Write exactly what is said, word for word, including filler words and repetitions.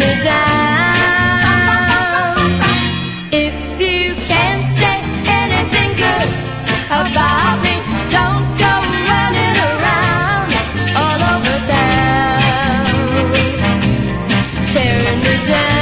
me down. If you can't say anything good about me, don't go running around all over town, tearing me down.